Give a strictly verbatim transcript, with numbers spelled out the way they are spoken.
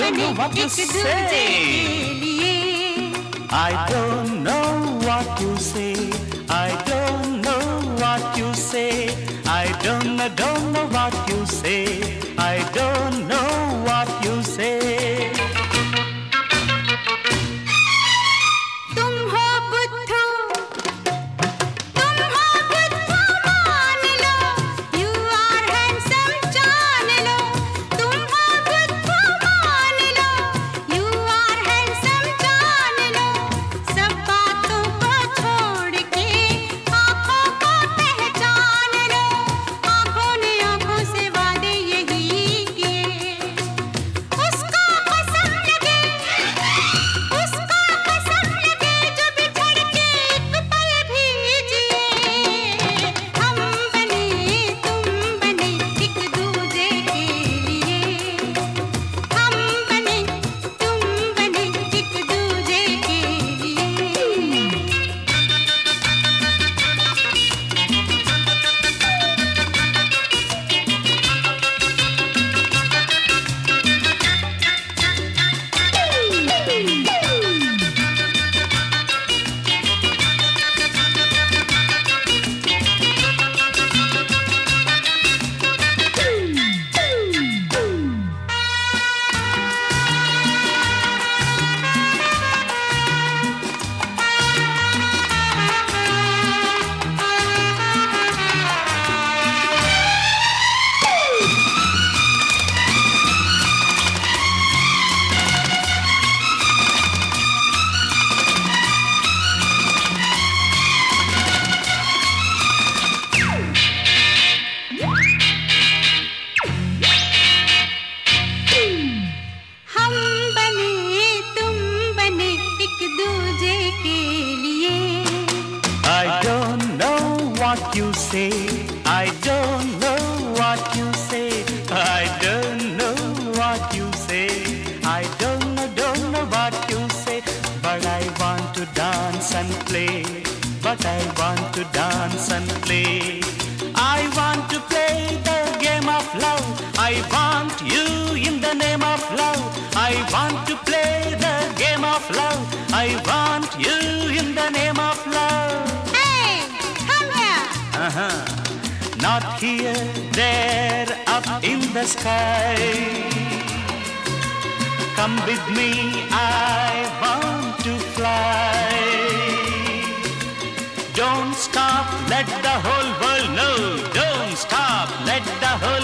don't know what to say. I don't know what you say. I don't know what you say. I don't know, don't know what you say. I don't know what you say. I don't know what you say. I don't know what you say. I don't know what you say. I don't know, don't know what you say. But I want to dance and play. But I want to dance and play. I want to play the game of love. I want you in the name of love. I want to play the game of love. I want you in the name of love. Hey, come here. Uh-huh. Not here, there, up in the sky. Come with me, I want to fly. Don't stop, let the whole world know. Don't stop, let the whole